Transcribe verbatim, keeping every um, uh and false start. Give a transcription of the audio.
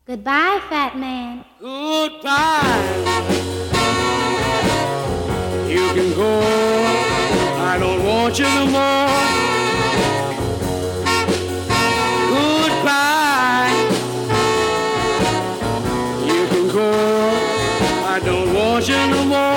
Goodbye, fat man. Goodbye. You can go. I don't want you no more. Goodbye. You can go. I don't want you no more.